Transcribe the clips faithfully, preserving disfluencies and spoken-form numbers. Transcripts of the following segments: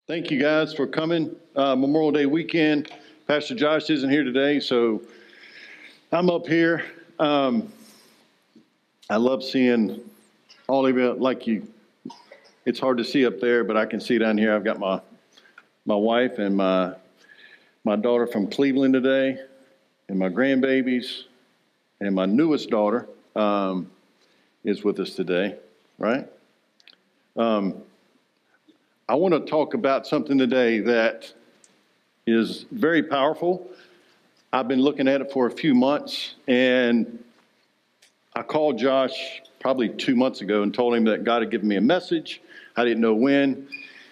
Thank you guys for coming. Uh, Memorial Day weekend. Pastor Josh isn't here today, so I'm up here. Um, I love seeing all of you like you. It's hard to see up there, but I can see down here. I've got my my wife and my my daughter from Cleveland today, and my grandbabies, and my newest daughter um, is with us today, right? Um, I want to talk about something today that is very powerful. I've been looking at it for a few months, and I called Josh probably two months ago and told him that God had given me a message. I didn't know when.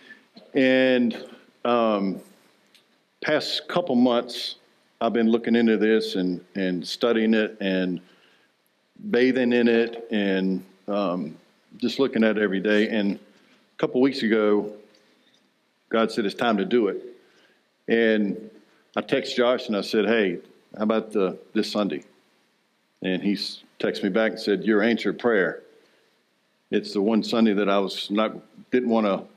And um, past couple months, I've been looking into this and, and studying it and bathing in it and um, just looking at it every day. And a couple weeks ago, God said, it's time to do it. And I texted Josh and I said, hey, how about the, this Sunday? And he texted me back and said, your answered prayer. It's the one Sunday that I was not, didn't want to,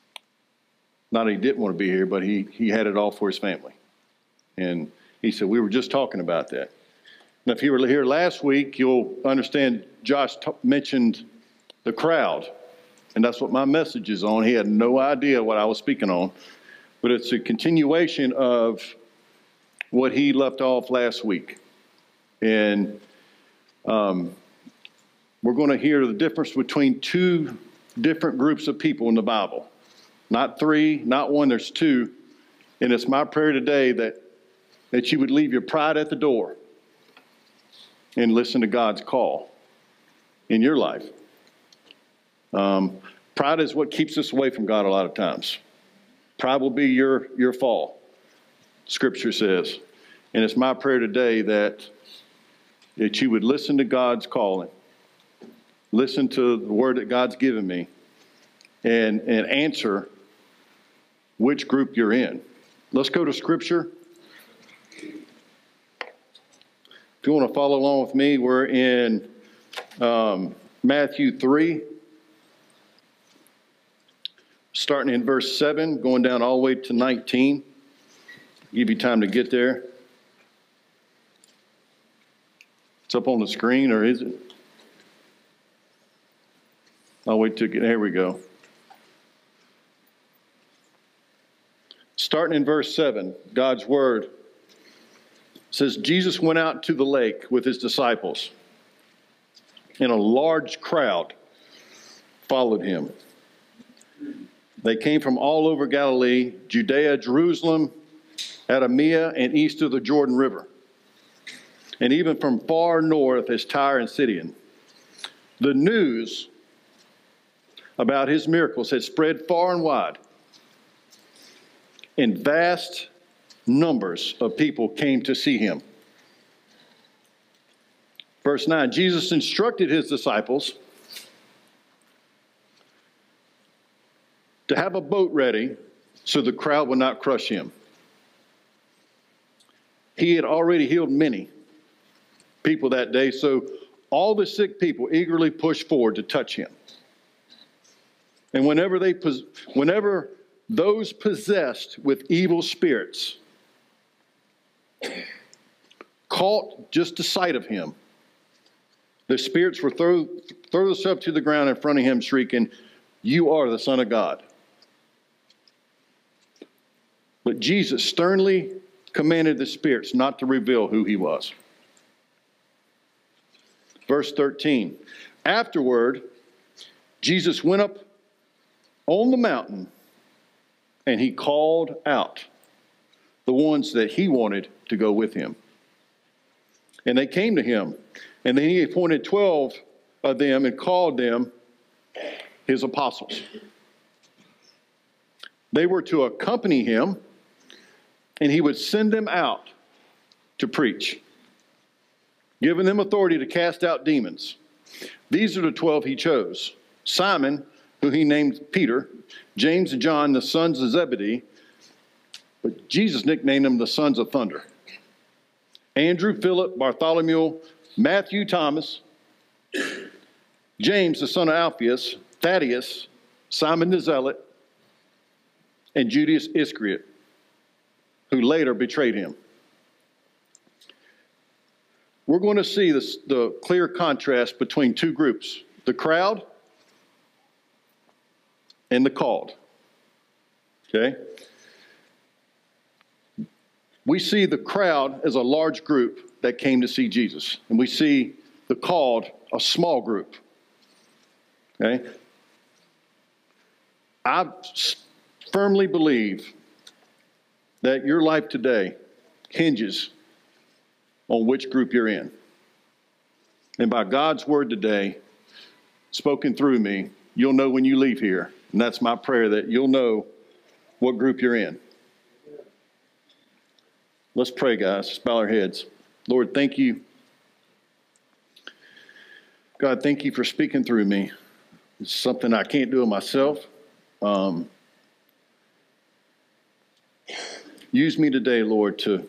not that he didn't want to be here, but he, he had it all for his family. And he said, we were just talking about that. Now, if you were here last week, you'll understand Josh t- mentioned the crowd. And that's what my message is on. He had no idea what I was speaking on. But it's a continuation of what he left off last week. And um, we're going to hear the difference between two different groups of people in the Bible. Not three, not one, there's two. And it's my prayer today that, that you would leave your pride at the door and listen to God's call in your life. Um, pride is what keeps us away from God a lot of times. Pride will be your, your fall, Scripture says. And it's my prayer today that, that you would listen to God's calling, listen to the word that God's given me, and, and answer which group you're in. Let's go to Scripture. If you want to follow along with me, we're in um, Matthew three. Starting in verse seven, going down all the way to nineteen. Give you time to get there. It's up on the screen, or is it? I'll wait till get. There we go. Starting in verse seven, God's word says, Jesus went out to the lake with his disciples, and a large crowd followed him. They came from all over Galilee, Judea, Jerusalem, Idumea, and east of the Jordan River, and even from far north as Tyre and Sidon. The news about his miracles had spread far and wide, and vast numbers of people came to see him. Verse nine, Jesus instructed his disciples to have a boat ready so the crowd would not crush him. He had already healed many people that day, so all the sick people eagerly pushed forward to touch him. And whenever they, whenever those possessed with evil spirits caught just the sight of him, the spirits were throw, throw themselves to the ground in front of him, shrieking, "You are the Son of God." But Jesus sternly commanded the spirits not to reveal who he was. Verse thirteen, afterward, Jesus went up on the mountain and he called out the ones that he wanted to go with him. And they came to him, and then he appointed twelve of them and called them his apostles. They were to accompany him, and he would send them out to preach, giving them authority to cast out demons. These are the twelve he chose: Simon, who he named Peter, James and John, the sons of Zebedee, but Jesus nicknamed them the sons of thunder, Andrew, Philip, Bartholomew, Matthew, Thomas, James, the son of Alphaeus, Thaddeus, Simon the Zealot, and Judas Iscariot, who later betrayed him. We're going to see this, the clear contrast between two groups, the crowd and the called. Okay? We see the crowd as a large group that came to see Jesus, and we see the called a small group. Okay? I firmly believe that your life today hinges on which group you're in. And by God's word today, spoken through me, you'll know when you leave here. And that's my prayer, that you'll know what group you're in. Let's pray, guys. Let's bow our heads. Lord, thank you. God, thank you for speaking through me. It's something I can't do it myself. Um, use me today, Lord, to,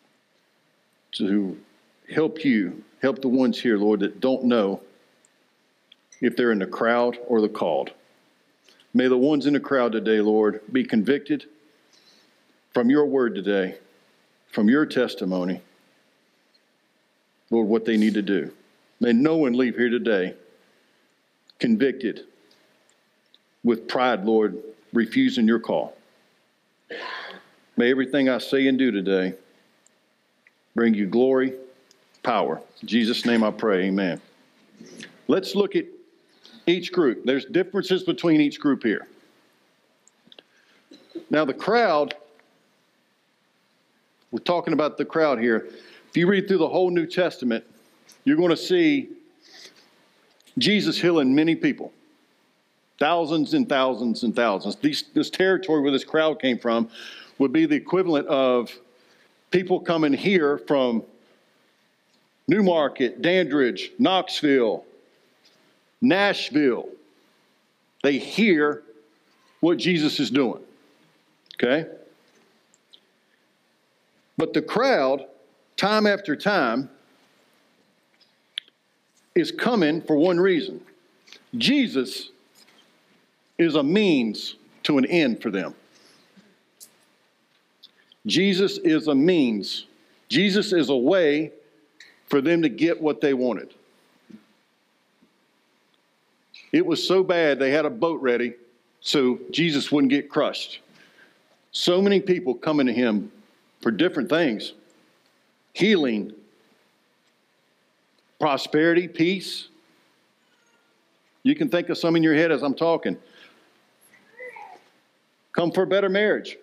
to help you, help the ones here, Lord, that don't know if they're in the crowd or the called. May the ones in the crowd today, Lord, be convicted from your word today, from your testimony, Lord, what they need to do. May no one leave here today convicted with pride, Lord, refusing your call. May everything I say and do today bring you glory, power. In Jesus' name I pray, amen. Let's look at each group. There's differences between each group here. Now the crowd, we're talking about the crowd here. If you read through the whole New Testament, you're going to see Jesus healing many people. Thousands and thousands and thousands. These, this territory where this crowd came from would be the equivalent of people coming here from Newmarket, Dandridge, Knoxville, Nashville. They hear what Jesus is doing. Okay? But the crowd, time after time, is coming for one reason. Jesus is a means to an end for them. Jesus is a means. Jesus is a way for them to get what they wanted. It was so bad they had a boat ready so Jesus wouldn't get crushed. So many people coming to him for different things. Healing, prosperity, peace. You can think of some in your head as I'm talking. Come for a better marriage.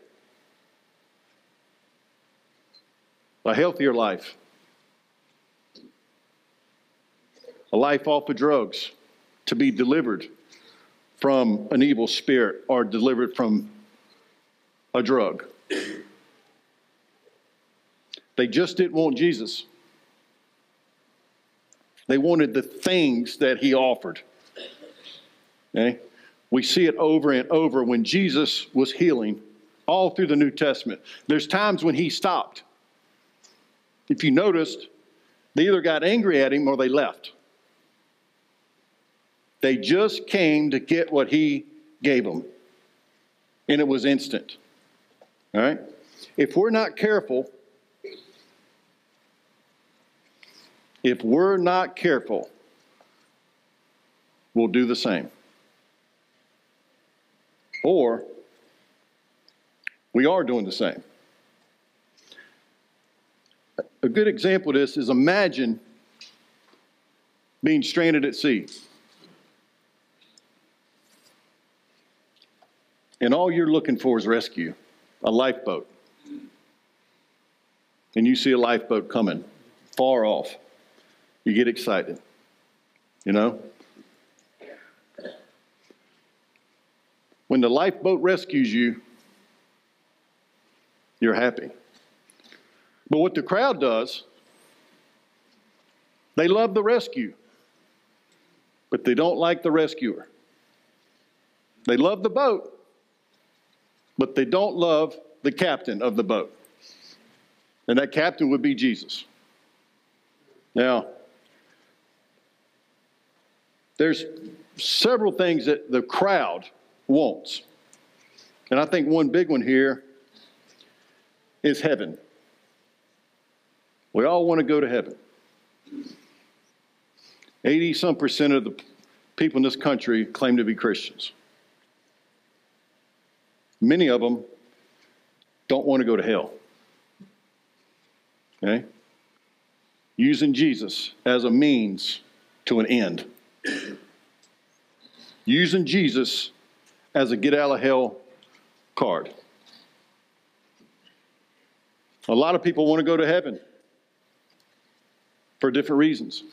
A healthier life. A life off of drugs. To be delivered from an evil spirit or delivered from a drug. They just didn't want Jesus. They wanted the things that he offered. Okay? We see it over and over when Jesus was healing all through the New Testament. There's times when he stopped. If you noticed, they either got angry at him or they left. They just came to get what he gave them. And it was instant. All right? If we're not careful, if we're not careful, we'll do the same. Or we are doing the same. A good example of this is imagine being stranded at sea. And all you're looking for is rescue, a lifeboat. And you see a lifeboat coming far off. You get excited, you know? When the lifeboat rescues you, you're happy. But what the crowd does, they love the rescue, but they don't like the rescuer. They love the boat, but they don't love the captain of the boat. And that captain would be Jesus. Now, there's several things that the crowd wants. And I think one big one here is heaven. We all want to go to heaven. eighty some percent of the people in this country claim to be Christians. Many of them don't want to go to hell. Okay? Using Jesus as a means to an end. Using Jesus as a get out of hell card. A lot of people want to go to heaven for different reasons.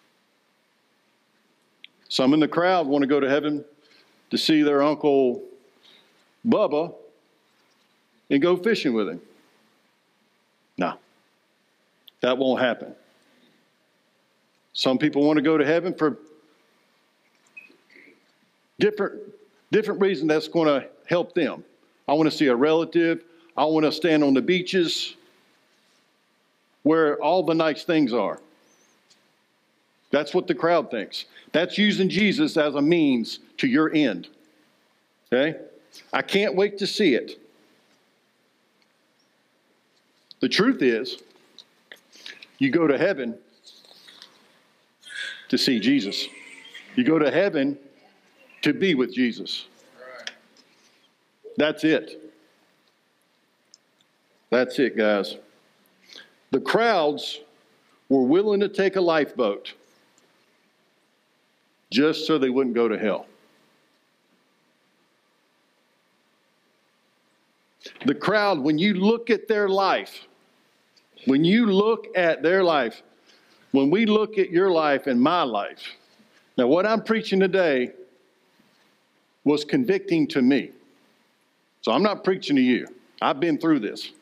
Some in the crowd want to go to heaven to see their Uncle Bubba and go fishing with him. No, that won't happen. Some people want to go to heaven for different, different reasons that's going to help them. I want to see a relative. I want to stand on the beaches where all the nice things are. That's what the crowd thinks. That's using Jesus as a means to your end. Okay? I can't wait to see it. The truth is, you go to heaven to see Jesus. You go to heaven to be with Jesus. That's it. That's it, guys. The crowds were willing to take a lifeboat just so they wouldn't go to hell. The crowd, when you look at their life, when you look at their life, when we look at your life and my life, now what I'm preaching today was convicting to me. So I'm not preaching to you. I've been through this.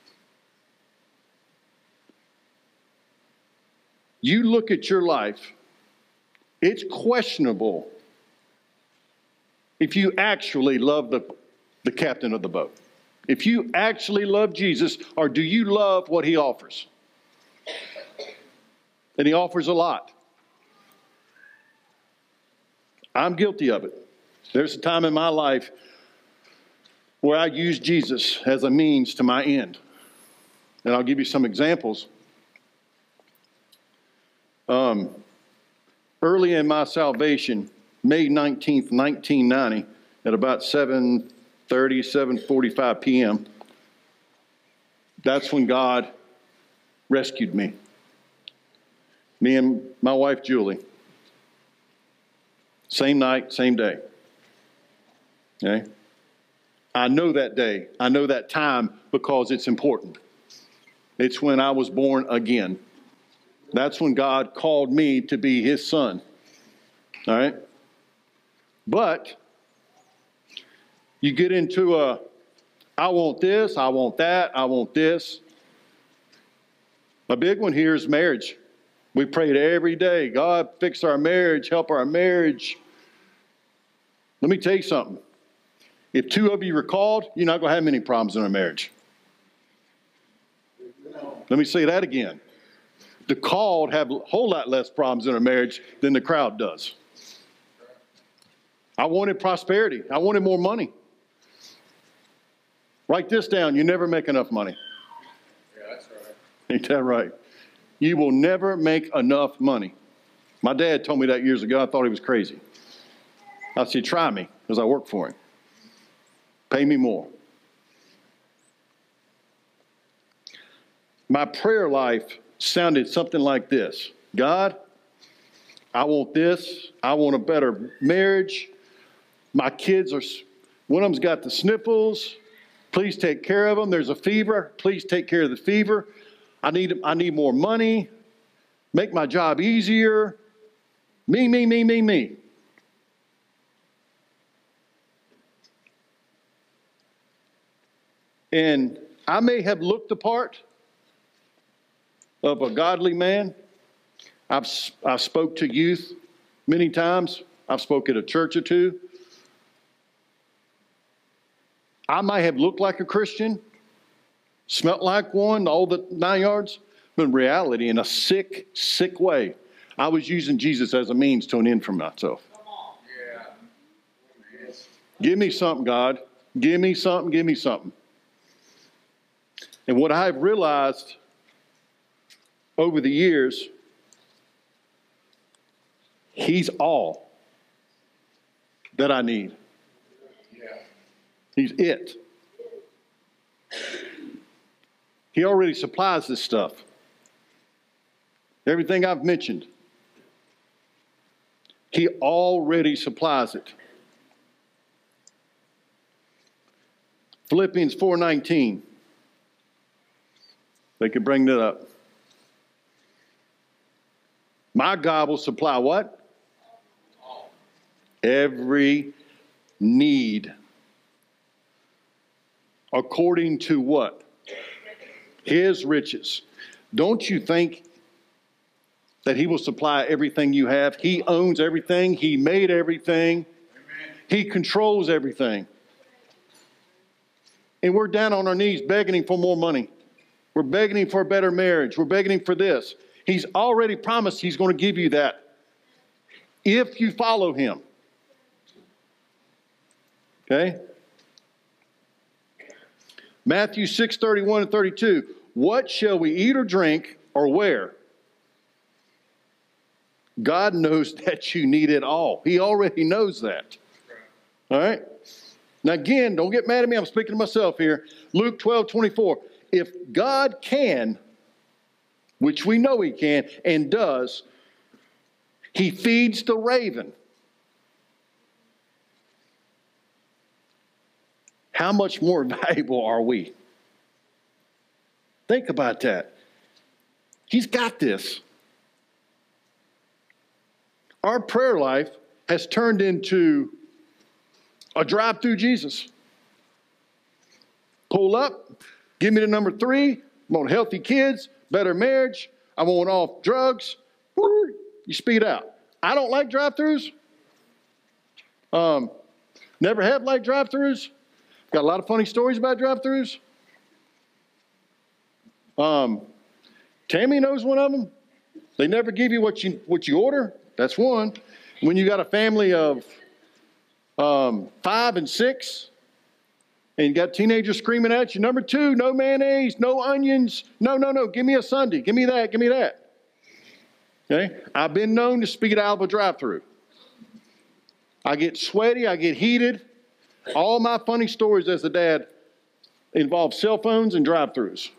You look at your life, it's questionable if you actually love the, the captain of the boat. If you actually love Jesus, or do you love what he offers? And he offers a lot. I'm guilty of it. There's a time in my life where I used Jesus as a means to my end. And I'll give you some examples. Um, early in my salvation, May nineteenth, nineteen ninety, at about seven thirty, seven forty-five p.m., that's when God rescued me. Me and my wife, Julie. Same night, same day. Okay? I know that day. I know that time because it's important. It's when I was born again. That's when God called me to be his son. All right? But you get into a, I want this, I want that, I want this. A big one here is marriage. We prayed every day, God, fix our marriage, help our marriage. Let me tell you something. If two of you are called, you're not going to have many problems in a marriage. Let me say that again. The called have a whole lot less problems in a marriage than the crowd does. I wanted prosperity. I wanted more money. Write this down. You never make enough money. Yeah, that's right. Ain't that right? You will never make enough money. My dad told me that years ago. I thought he was crazy. I said, try me, because I work for him. Pay me more. My prayer life sounded something like this. God, I want this. I want a better marriage. My kids are, one of them's got the sniffles. Please take care of them. There's a fever. Please take care of the fever. I need, I need more money. Make my job easier. Me, me, me, me, me. And I may have looked the part of a godly man. I've I spoke to youth many times. I've spoken at a church or two. I might have looked like a Christian, smelt like one, all the nine yards, but in reality, in a sick, sick way, I was using Jesus as a means to an end for myself. Come on. Yeah. Give me something, God. Give me something, give me something. And what I've realized over the years, he's all that I need. Yeah. He's it. He already supplies this stuff. Everything I've mentioned, he already supplies it. Philippians four nineteen. They could bring that up. My God will supply what? Every need. According to what? His riches. Don't you think that he will supply everything you have? He owns everything. He made everything. Amen. He controls everything. And we're down on our knees begging him for more money. We're begging him for a better marriage. We're begging him for this. He's already promised he's going to give you that if you follow him. Okay? Matthew six thirty-one and thirty-two. What shall we eat or drink or wear? God knows that you need it all. He already knows that. All right? Now again, don't get mad at me. I'm speaking to myself here. Luke twelve twenty-four. If God can, which we know he can and does, he feeds the raven. How much more valuable are we? Think about that. He's got this. Our prayer life has turned into a drive-through Jesus. Pull up, give me the number three. I want healthy kids, better marriage. I want off drugs. You speed out. I don't like drive-throughs. Um, never have liked drive-throughs. Got a lot of funny stories about drive-throughs. Um, Tammy knows one of them. They never give you what you what you order. That's one. When you got a family of um, five and six, and you got teenagers screaming at you, number two, no mayonnaise, no onions. No, no, no. Give me a sundae. Give me that. Give me that. Okay? I've been known to speed out of a drive-through. I get sweaty. I get heated. All my funny stories as a dad involve cell phones and drive-throughs.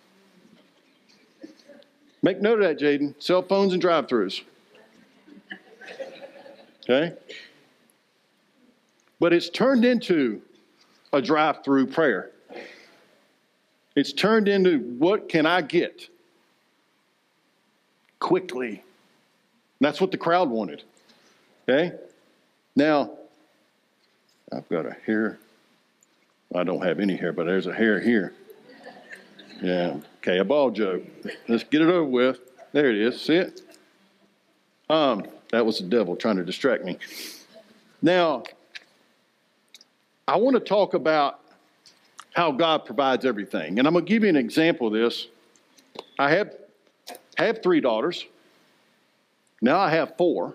Make note of that, Jaden. Cell phones and drive-throughs. Okay? But it's turned into a drive-through prayer. It's turned into, what can I get quickly? That's what the crowd wanted. Okay? Now, I've got a hair. I don't have any hair, but there's a hair here. Yeah. Okay, a ball joke. Let's get it over with. There it is. See it? Um, that was the devil trying to distract me. Now, I want to talk about how God provides everything. And I'm going to give you an example of this. I have, have three daughters. Now I have four.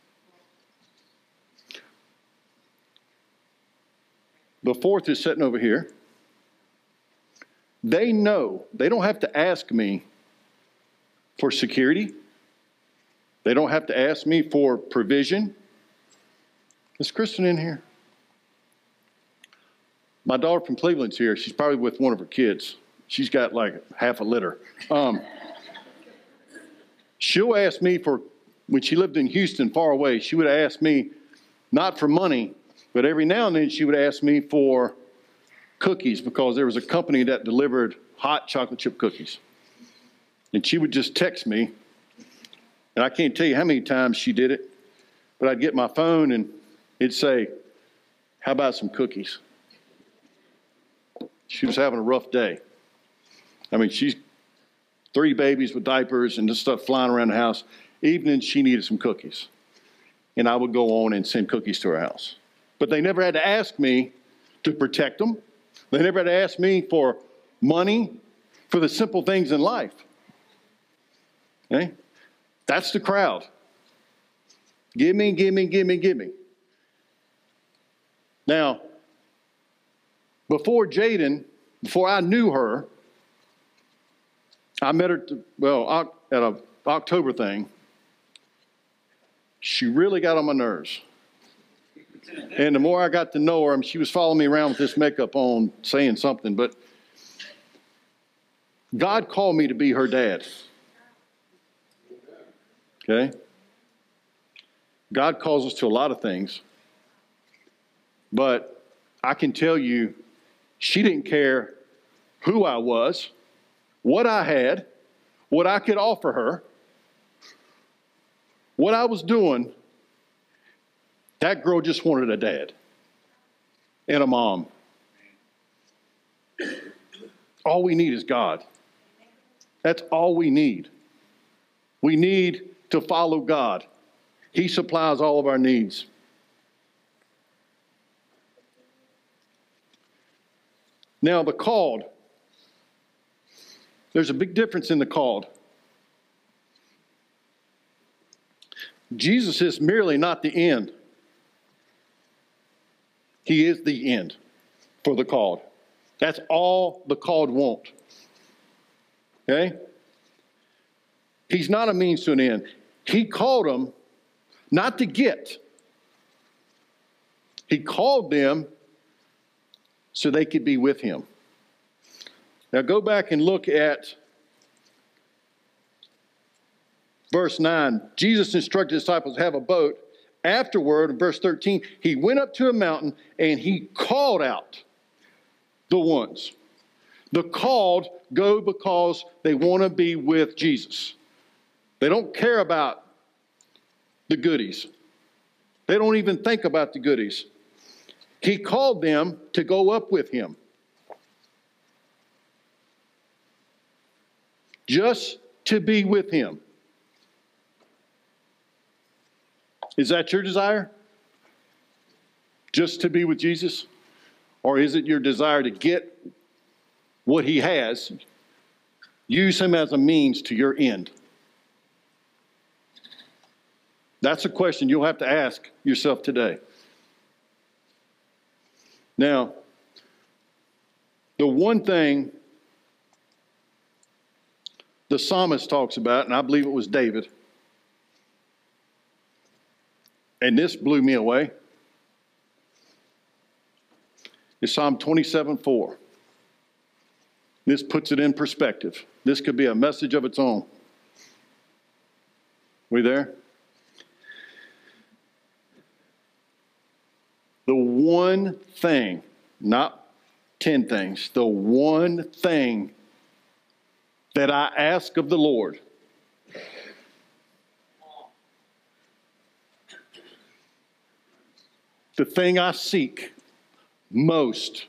The fourth is sitting over here. They know, they don't have to ask me for security. They don't have to ask me for provision. Is Kristen in here? My daughter from Cleveland's here. She's probably with one of her kids. She's got like half a litter. Um, she'll ask me for, when she lived in Houston far away, she would ask me, not for money, but every now and then she would ask me for cookies because there was a company that delivered hot chocolate chip cookies. And she would just text me. And I can't tell you how many times she did it, but I'd get my phone and it'd say, how about some cookies? She was having a rough day. I mean, she's three babies with diapers and just stuff flying around the house. Evening, she needed some cookies. And I would go on and send cookies to her house. But they never had to ask me to protect them. They never had to ask me for money for the simple things in life. Okay? That's the crowd. Give me, give me, give me, give me. Now, Before Jaden, before I knew her, I met her, to, well, at a October thing. She really got on my nerves. And the more I got to know her, she was following me around with this makeup on, saying something, but God called me to be her dad. Okay? God calls us to a lot of things, but I can tell you, she didn't care who I was, what I had, what I could offer her, what I was doing. That girl just wanted a dad and a mom. All we need is God. That's all we need. We need to follow God. He supplies all of our needs. Now, the called. There's a big difference in the called. Jesus is merely not the end. He is the end for the called. That's all the called want. Okay? He's not a means to an end. He called them not to get. He called them so they could be with him. Now go back and look at verse nine. Jesus instructed his disciples to have a boat. Afterward, in verse thirteen, he went up to a mountain and he called out the ones. The called go because they want to be with Jesus. They don't care about the goodies. They don't even think about the goodies. He called them to go up with him. Just to be with him. Is that your desire? Just to be with Jesus? Or is it your desire to get what he has, use him as a means to your end? That's a question you'll have to ask yourself today. Now, the one thing the psalmist talks about, and I believe it was David, and this blew me away, is Psalm twenty-seven four. This puts it in perspective. This could be a message of its own. We there? The one thing, not ten things, the one thing that I ask of the Lord, the thing I seek most,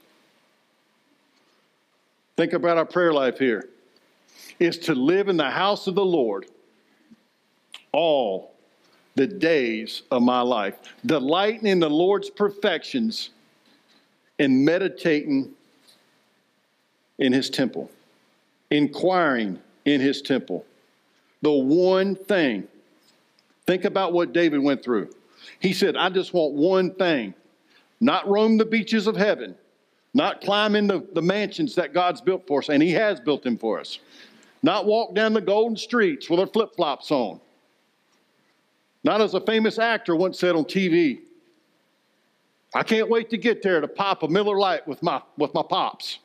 think about our prayer life here, is to live in the house of the Lord all the days of my life, delighting in the Lord's perfections and meditating in his temple, inquiring in his temple. The one thing, think about what David went through. He said, I just want one thing, not roam the beaches of heaven, not climb in the, the mansions that God's built for us, and he has built them for us. Not walk down the golden streets with our flip-flops on. Not as a famous actor once said on T V, I can't wait to get there to pop a Miller Lite with my, with my pops.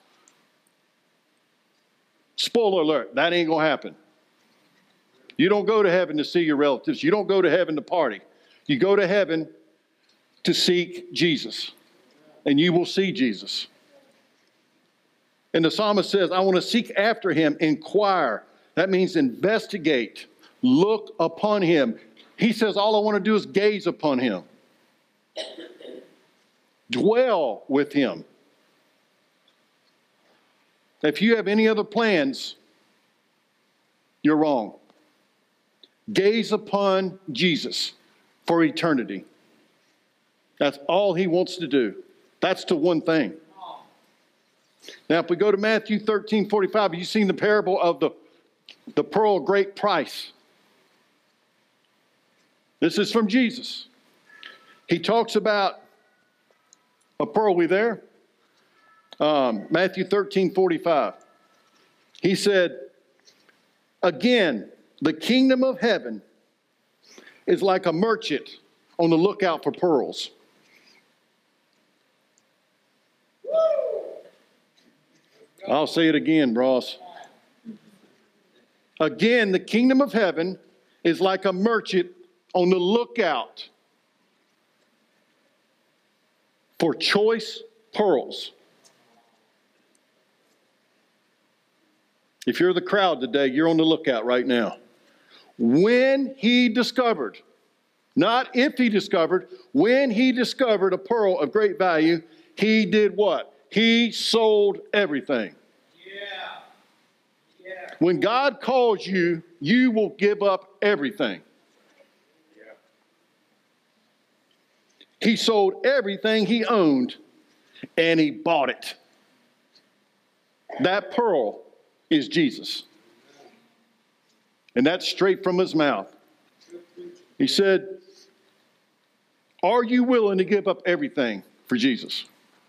Spoiler alert, that ain't going to happen. You don't go to heaven to see your relatives. You don't go to heaven to party. You go to heaven to seek Jesus, and you will see Jesus. And the psalmist says, I want to seek after him, inquire. That means investigate, look upon him. He says, all I want to do is gaze upon him. Dwell with him. If you have any other plans, you're wrong. Gaze upon Jesus for eternity. That's all he wants to do. That's the one thing. Now, if we go to Matthew thirteen forty-five, you've seen the parable of the, the pearl of great price. This is from Jesus. He talks about a pearl, we there? Um, Matthew thirteen forty-five. He said, again, the kingdom of heaven is like a merchant on the lookout for pearls. I'll say it again, Ross. Again, the kingdom of heaven is like a merchant on the lookout for choice pearls. If you're the crowd today, you're on the lookout right now. When he discovered, not if he discovered, when he discovered a pearl of great value, he did what? He sold everything. Yeah. Yeah. When God calls you, you will give up everything. Yeah. He sold everything he owned and he bought it. That pearl is Jesus. And that's straight from his mouth. He said, are you willing to give up everything for Jesus?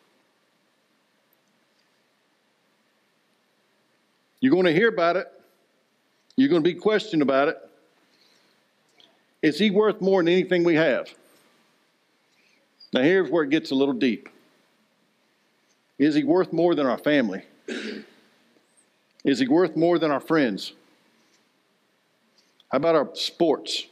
You're going to hear about it. You're going to be questioned about it. Is he worth more than anything we have? Now here's where it gets a little deep. Is he worth more than our family? Is he worth more than our friends? How about our sports?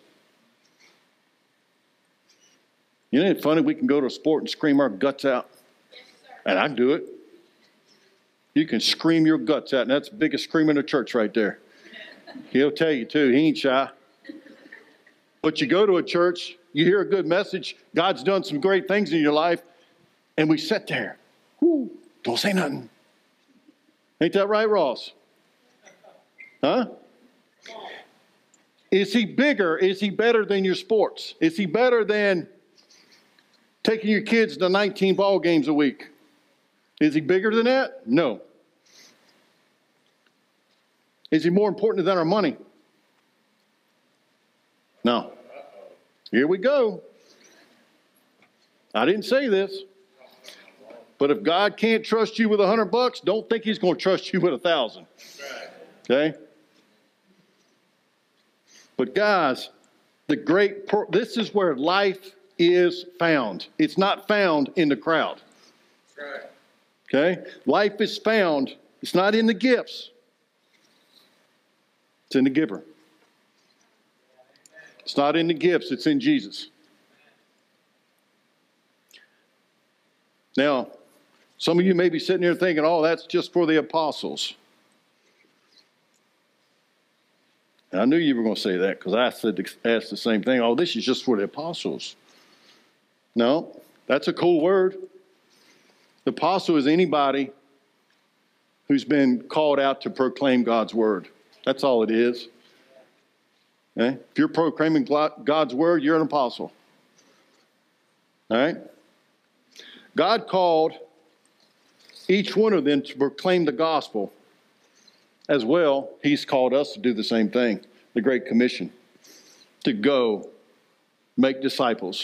You know, it's funny, we can go to a sport and scream our guts out. And I do it. You can scream your guts out, and that's the biggest scream in the church right there. He'll tell you too, he ain't shy. But you go to a church, you hear a good message, God's done some great things in your life, and we sit there. Whoo, don't say nothing. Ain't that right, Ross? Huh? Is he bigger? Is he better than your sports? Is he better than taking your kids to nineteen ball games a week? Is he bigger than that? No. Is he more important than our money? No. Here we go. I didn't say this. But if God can't trust you with a hundred bucks, don't think he's going to trust you with a thousand. Okay? But guys, the great, this is where life is found. It's not found in the crowd. Okay? Life is found, it's not in the gifts. It's in the giver. It's not in the gifts, it's in Jesus. Now, some of you may be sitting here thinking, oh, that's just for the apostles. And I knew you were going to say that because I said asked the same thing. Oh, this is just for the apostles. No, that's a cool word. The apostle is anybody who's been called out to proclaim God's word. That's all it is. Okay? If you're proclaiming God's word, you're an apostle. All right? God called each one of them to proclaim the gospel. As well, he's called us to do the same thing, the Great Commission, to go make disciples.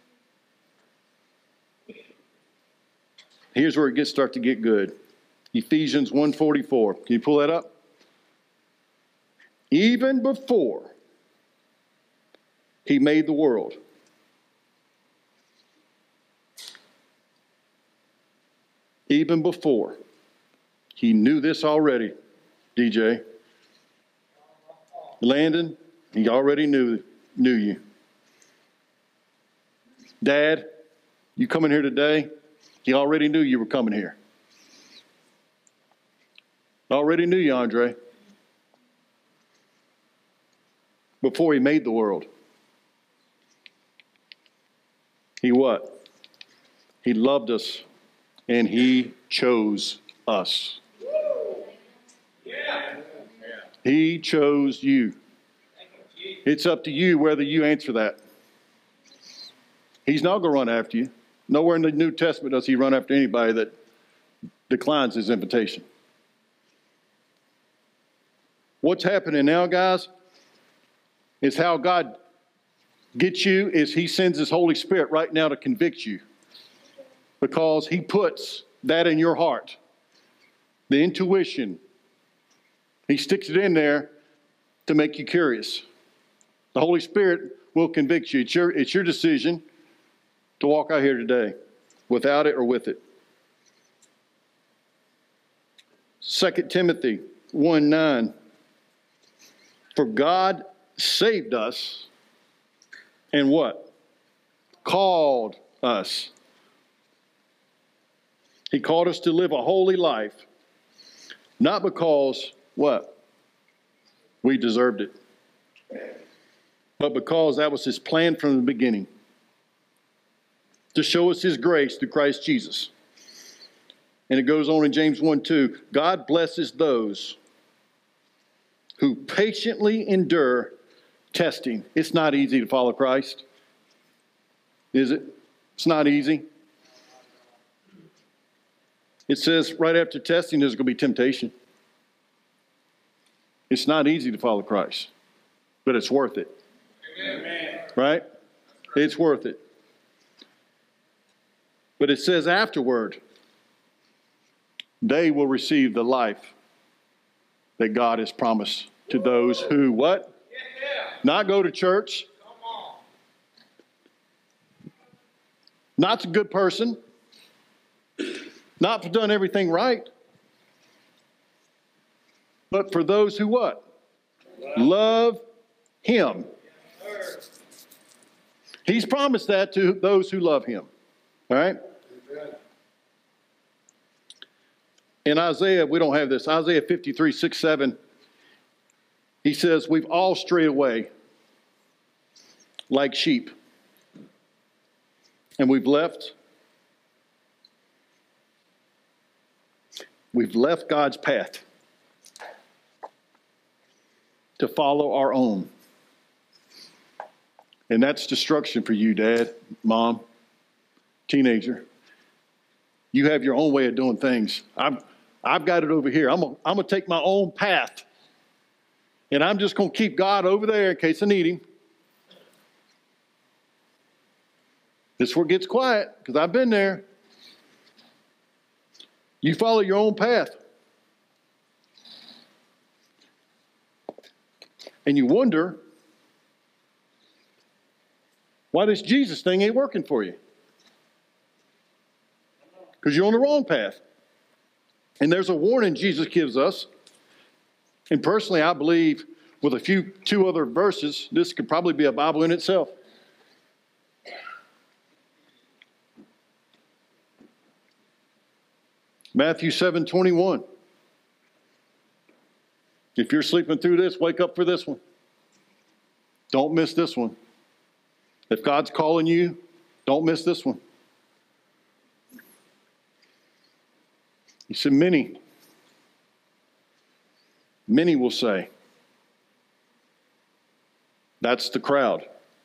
Here's where it gets start to get good. Ephesians one forty-four. Can you pull that up? Even before he made the world, even before, he knew this already. D J, Landon, he already knew knew you. Dad, you coming here today? He already knew you were coming here. Already knew you, Andre. Before he made the world. He what? He loved us and he chose us. He chose you. It's up to you whether you answer that. He's not going to run after you. Nowhere in the New Testament does he run after anybody that declines his invitation. What's happening now, guys, is how God gets you is he sends his Holy Spirit right now to convict you. Because he puts that in your heart, the intuition, he sticks it in there to make you curious. The Holy Spirit will convict you. It's your, it's your decision to walk out here today, without it or with it. Second Timothy one nine. For God saved us and what? Called us. He called us to live a holy life, not because what? We deserved it, but because that was his plan from the beginning, to show us his grace through Christ Jesus. And it goes on in James one two, God blesses those who patiently endure testing. It's not easy to follow Christ, is it? It's not easy. It says right after testing, there's going to be temptation. It's not easy to follow Christ, but it's worth it. Amen. Right? It's worth it. But it says afterward, they will receive the life that God has promised to those who what? Yeah. Not go to church. Come on. Not a good person. Not done everything right. But for those who what? Love him. He's promised that to those who love him. All right? In Isaiah, we don't have this. Isaiah fifty-three, six, seven. He says, we've all strayed away like sheep. And we've left. We've left God's path to follow our own. And that's destruction for you, Dad, Mom, teenager. You have your own way of doing things. I've, I've got it over here. I'm going I'm to take my own path. And I'm just going to keep God over there in case I need him. This is where it gets quiet, because I've been there. You follow your own path. And you wonder why this Jesus thing ain't working for you. Because you're on the wrong path. And there's a warning Jesus gives us. And personally, I believe with a few, two other verses, this could probably be a Bible in itself. Matthew seven twenty-one. If you're sleeping through this, wake up for this one. Don't miss this one. If God's calling you, don't miss this one. He said, many, many will say, that's the crowd.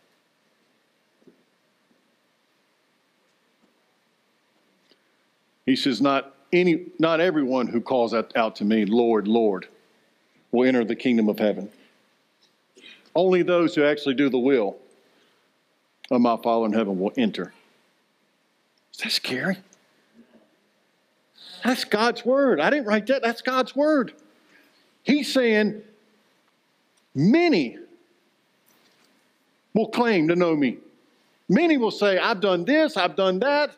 He says, not any, not everyone who calls out, out to me, Lord, Lord, will enter the kingdom of heaven. Only those who actually do the will of my Father in heaven will enter. Is that scary? That's God's word. I didn't write that. That's God's word. He's saying, many will claim to know me. Many will say, I've done this, I've done that.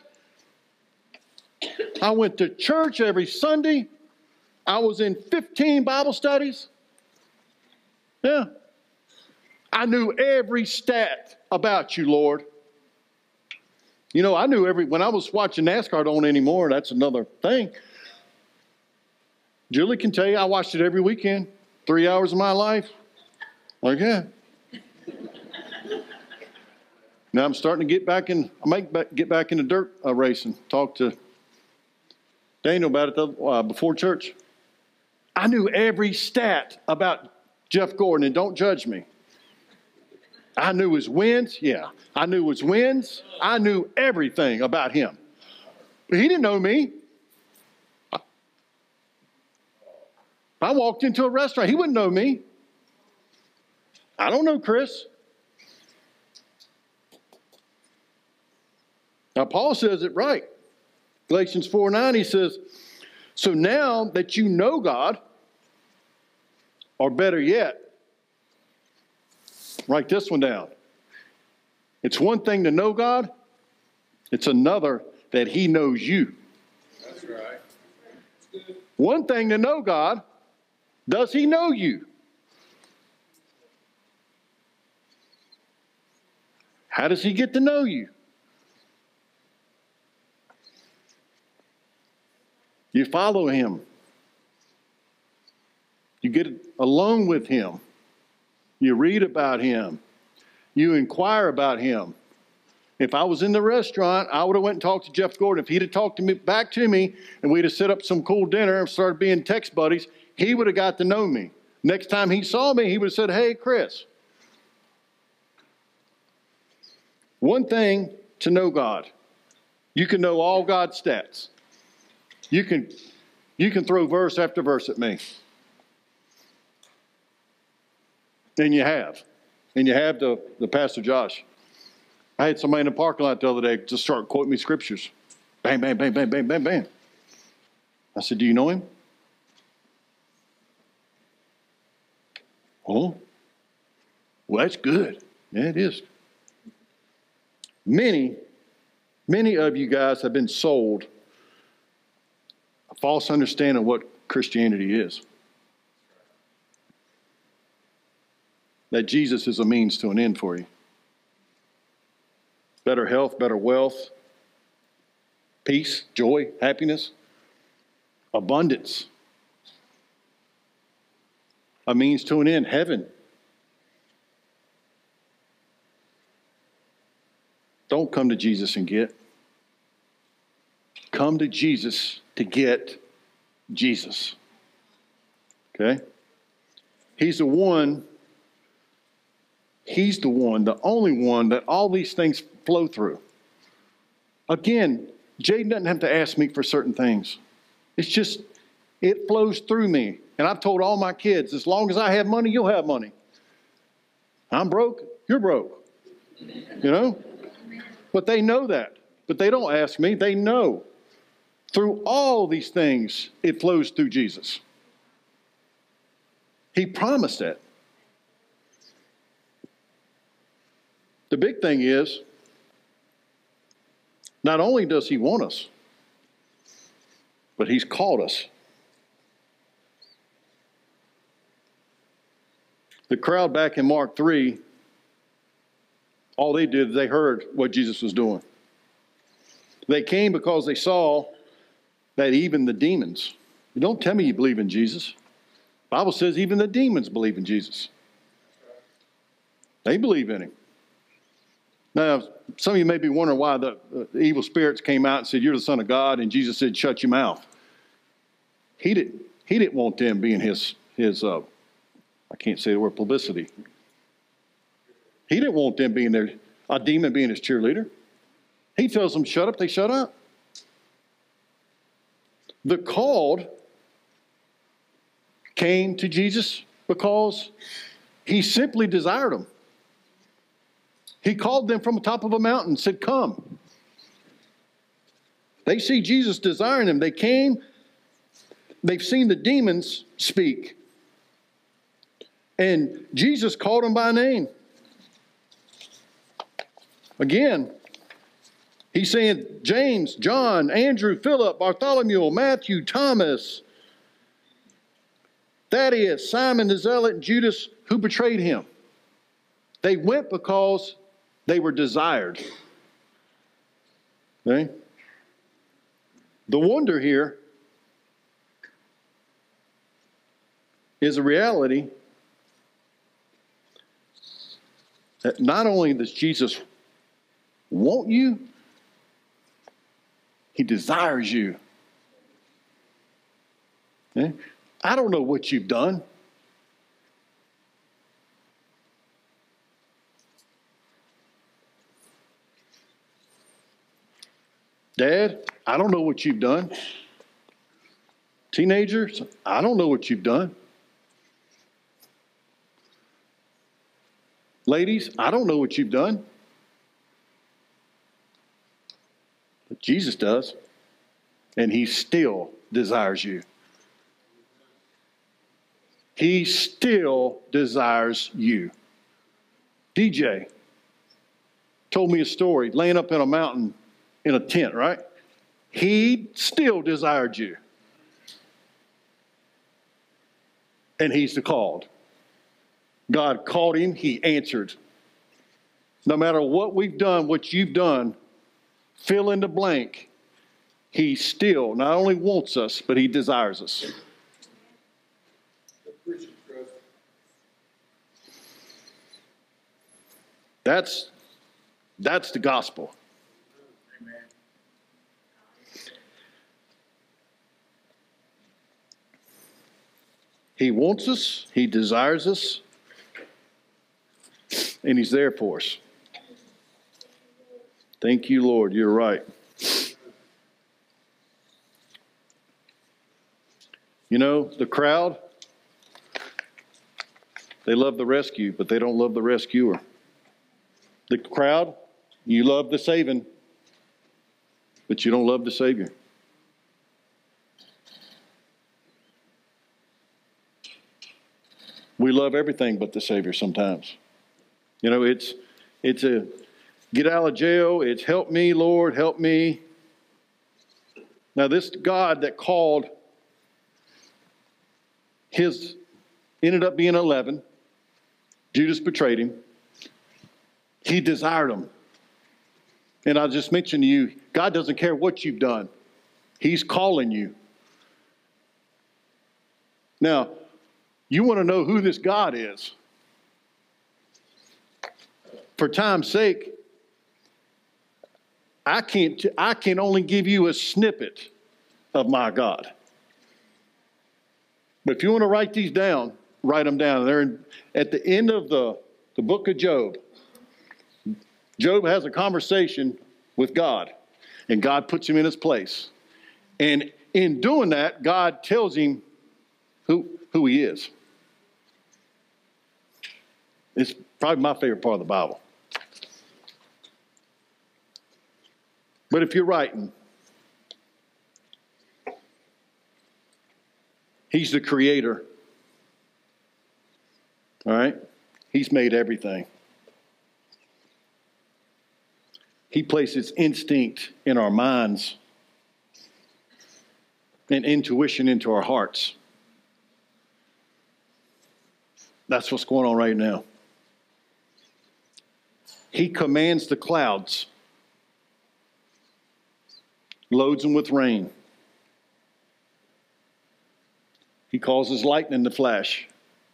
I went to church every Sunday. I was in fifteen Bible studies. Yeah. I knew every stat about you, Lord. You know, I knew every, when I was watching NASCAR, don't anymore, that's another thing. Julie can tell you, I watched it every weekend, three hours of my life. Like, yeah. Now I'm starting to get back in, I might get back into dirt uh, racing. Talk to Daniel about it the, uh, before church. I knew every stat about Jeff Gordon, and don't judge me. I knew his wins. Yeah, I knew his wins. I knew everything about him. But he didn't know me. I walked into a restaurant. He wouldn't know me. I don't know Chris. Now, Paul says it right. Galatians four nine, he says, so now that you know God, or better yet, write this one down. It's one thing to know God. It's another that he knows you. That's right. One thing to know God. Does he know you? How does he get to know you? You follow him. You get alone with him. You read about him. You inquire about him. If I was in the restaurant, I would have went and talked to Jeff Gordon. If he'd have talked to me back to me and we'd have set up some cool dinner and started being text buddies, he would have got to know me. Next time he saw me, he would have said, hey, Chris. One thing to know God. You can know all God's stats. You can, you can throw verse after verse at me. And you have. And you have the, the Pastor Josh. I had somebody in the parking lot the other day just start quoting me scriptures. Bang, bang, bang, bang, bang, bang, bang. I said, do you know him? Oh, well, that's good. Yeah, it is. Many, many of you guys have been sold a false understanding of what Christianity is. That Jesus is a means to an end for you. Better health, better wealth, peace, joy, happiness, abundance. A means to an end, heaven. Don't come to Jesus and get. Come to Jesus to get Jesus. Okay? He's the one, he's the one, the only one that all these things flow through. Again, Jaden doesn't have to ask me for certain things. It's just, it flows through me. And I've told all my kids, as long as I have money, you'll have money. I'm broke, you're broke. You know? But they know that. But they don't ask me, they know. Through all these things, it flows through Jesus. He promised that. The big thing is, not only does he want us, but he's called us. The crowd back in Mark three, all they did, they heard what Jesus was doing. They came because they saw that even the demons, you don't tell me you believe in Jesus. The Bible says even the demons believe in Jesus. They believe in him. Now, some of you may be wondering why the, uh, the evil spirits came out and said, you're the Son of God, and Jesus said, shut your mouth. He didn't, he didn't want them being his, his uh, I can't say the word publicity. He didn't want them being their, a demon being his cheerleader. He tells them, shut up, they shut up. The called came to Jesus because he simply desired them. He called them from the top of a mountain and said, come. They see Jesus desiring them. They came. They've seen the demons speak. And Jesus called them by name. Again, he's saying James, John, Andrew, Philip, Bartholomew, Matthew, Thomas, Thaddeus, Simon the Zealot, and Judas, who betrayed him. They went because they were desired. Okay? The wonder here is a reality that not only does Jesus want you, he desires you. Okay? I don't know what you've done. Dad, I don't know what you've done. Teenagers, I don't know what you've done. Ladies, I don't know what you've done. But Jesus does. and he still desires you. He still desires you. D J told me a story, laying up in a mountain in a tent, right? He still desired you. And he's the called. God called him, he answered. No matter what we've done, what you've done, fill in the blank, he still not only wants us, but he desires us. That's, that's the gospel. Amen. He wants us, he desires us, and he's there for us. Thank you, Lord. You're right. You know, the crowd, they love the rescue, but they don't love the rescuer. The crowd, you love the saving, but you don't love the Savior. We love everything but the Savior sometimes. You know, it's it's a get out of jail, it's help me, Lord, help me. Now, this God that called, his ended up being eleven. Judas betrayed him. He desired him. And I just mentioned to you, God doesn't care what you've done. He's calling you. Now, you want to know who this God is. For time's sake, I can't, I can only give you a snippet of my God. But if you want to write these down, write them down. They're in, at the end of the, the book of Job. Job has a conversation with God, and God puts him in his place. And in doing that, God tells him who, who he is. It's probably my favorite part of the Bible. But if you're writing, he's the creator. All right? He's made everything. He places instinct in our minds and intuition into our hearts. That's what's going on right now. He commands the clouds, loads them with rain. He causes lightning to flash.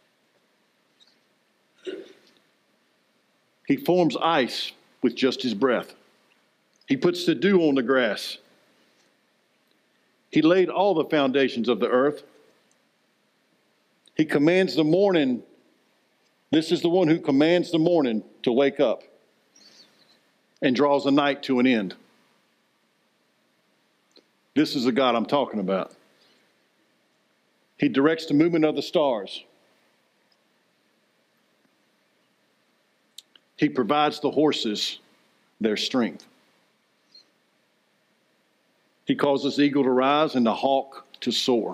He forms ice with just his breath. He puts the dew on the grass. He laid all the foundations of the earth. He commands the morning. This is the one who commands the morning to wake up and draws the night to an end. This is the God I'm talking about. He directs the movement of the stars. He provides the horses their strength. He causes the eagle to rise and the hawk to soar.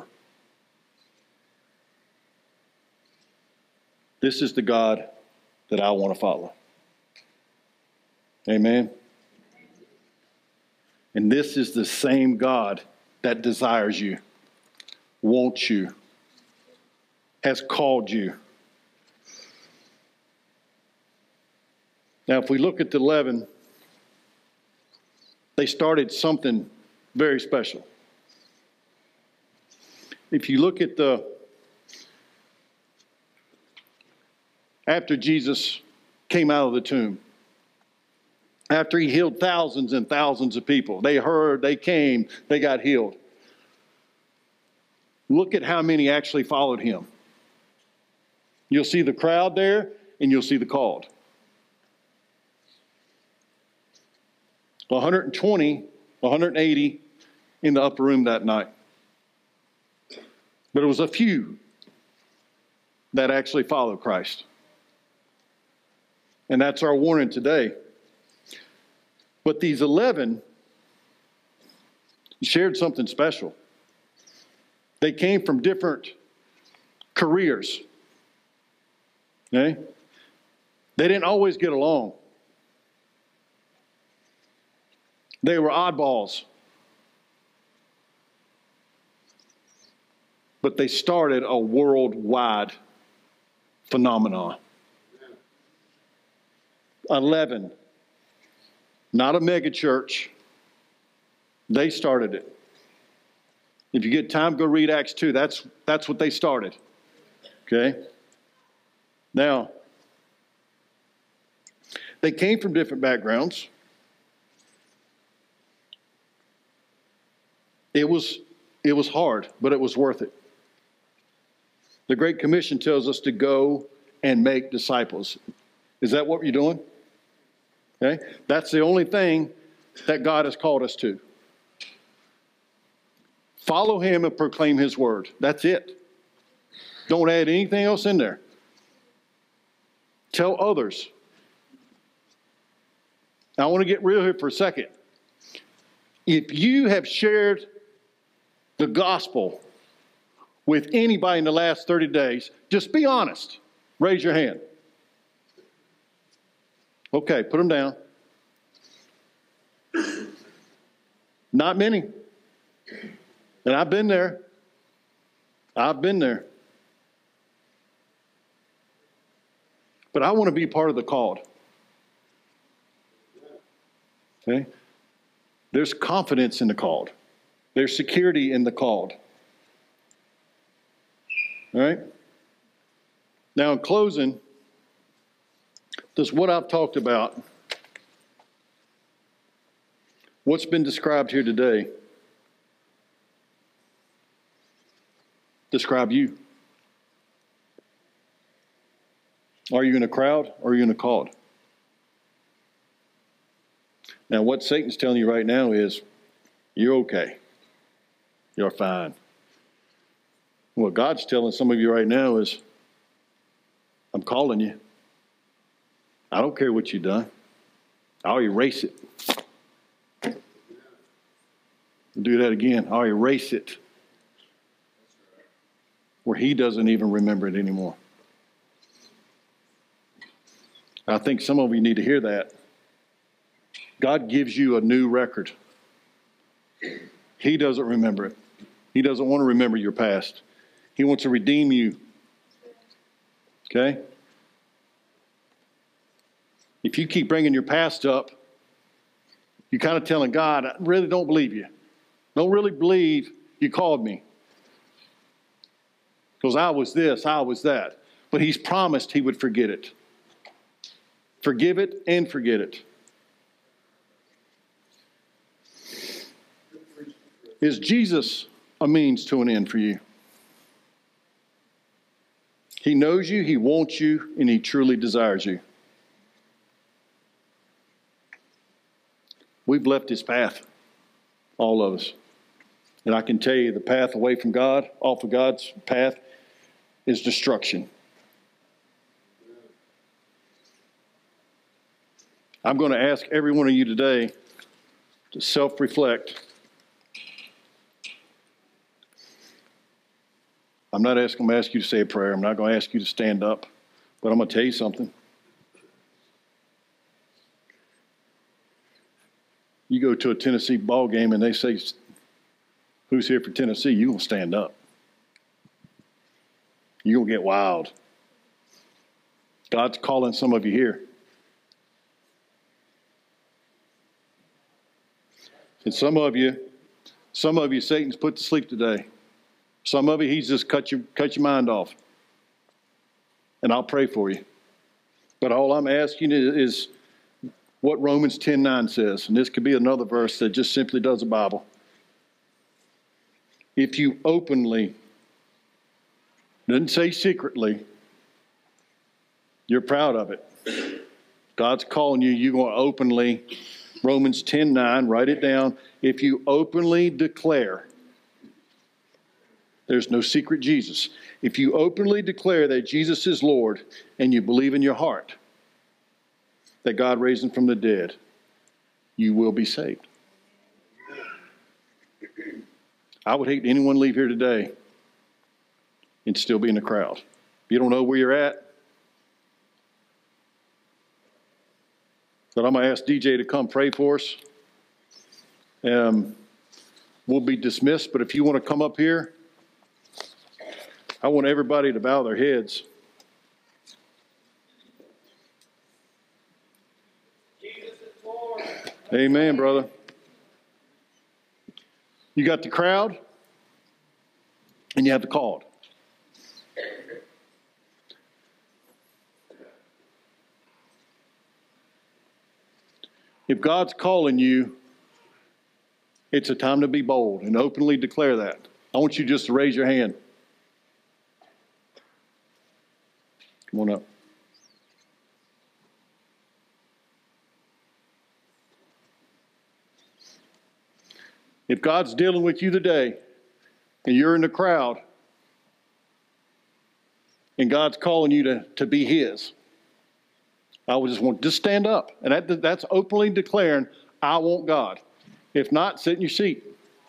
This is the God that I want to follow. Amen. And this is the same God that desires you, wants you, has called you. Now, if we look at the eleven, they started something very special. If you look at the, after Jesus came out of the tomb, after he healed thousands and thousands of people, they heard, they came, they got healed. Look at how many actually followed him. You'll see the crowd there, and you'll see the called. one hundred twenty, one hundred eighty in the upper room that night. But it was a few that actually followed Christ. And that's our warning today. But these eleven shared something special. They came from different careers. Okay? They didn't always get along. They were oddballs. But they started a worldwide phenomenon. eleven. Not a mega church. They started it. If you get time, go read Acts two. That's, that's what they started. Okay? Now, they came from different backgrounds. It was, it was hard, but it was worth it. The Great Commission tells us to go and make disciples. Is that what you're doing? Okay? That's the only thing that God has called us to. Follow him and proclaim his word. That's it. Don't add anything else in there. Tell others. Now, I want to get real here for a second. If you have shared the gospel with anybody in the last thirty days, just be honest. Raise your hand. Okay, put them down. Not many. And I've been there. I've been there. But I want to be part of the called. Okay? There's confidence in the called. There's security in the called. All right? Now, in closing, does what I've talked about, what's been described here today, describe you? Are you in a crowd or are you in a called? Now, what Satan's telling you right now is, you're okay. You're fine. What God's telling some of you right now is, I'm calling you. I don't care what you've done. I'll erase it. I'll do that again. I'll erase it. Where he doesn't even remember it anymore. I think some of you need to hear that. God gives you a new record. He doesn't remember it. He doesn't want to remember your past. He wants to redeem you. Okay? If you keep bringing your past up, you're kind of telling God, I really don't believe you. Don't really believe you called me. Because I was this, I was that. But he's promised he would forget it. Forgive it and forget it. Is Jesus a means to an end for you? He knows you, he wants you, and he truly desires you. We've left his path, all of us. And I can tell you the path away from God, off of God's path, is destruction. I'm going to ask every one of you today to self-reflect. I'm not asking, I'm going to ask you to say a prayer. I'm not going to ask you to stand up. But I'm going to tell you something. You go to a Tennessee ball game and they say, who's here for Tennessee? You're going to stand up. You're going to get wild. God's calling some of you here. And some of you, some of you, Satan's put to sleep today. Some of you, he's just cut your, cut your mind off. And I'll pray for you. But all I'm asking is what Romans ten nine says. And this could be another verse that just simply does the Bible. If you openly, doesn't say secretly, you're proud of it. God's calling you, you're going to openly, Romans ten nine, write it down. If you openly declare, there's no secret Jesus. If you openly declare that Jesus is Lord and you believe in your heart that God raised him from the dead, you will be saved. I would hate anyone leave here today and still be in the crowd. You don't know where you're at. But I'm going to ask D J to come pray for us. Um, we'll be dismissed, but if you want to come up here, I want everybody to bow their heads. Jesus is Lord. Amen, brother. You got the crowd, and you have the called. If God's calling you, it's a time to be bold and openly declare that. I want you just to raise your hand. Come on up. If God's dealing with you today and you're in the crowd and God's calling you to, to be His, I would just want, just stand up. And that, that's openly declaring, I want God. If not, sit in your seat.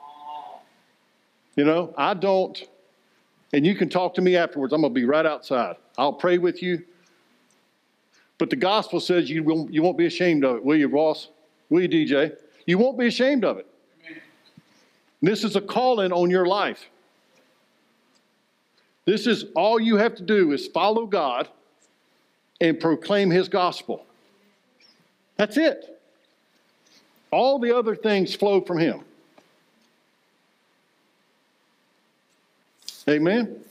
You know, I don't, and you can talk to me afterwards. I'm going to be right outside. I'll pray with you. But the gospel says you won't, you won't be ashamed of it, will you, Ross? Will you, D J? You won't be ashamed of it. This is a calling on your life. This is all you have to do is follow God and proclaim His gospel. That's it. All the other things flow from Him. Amen.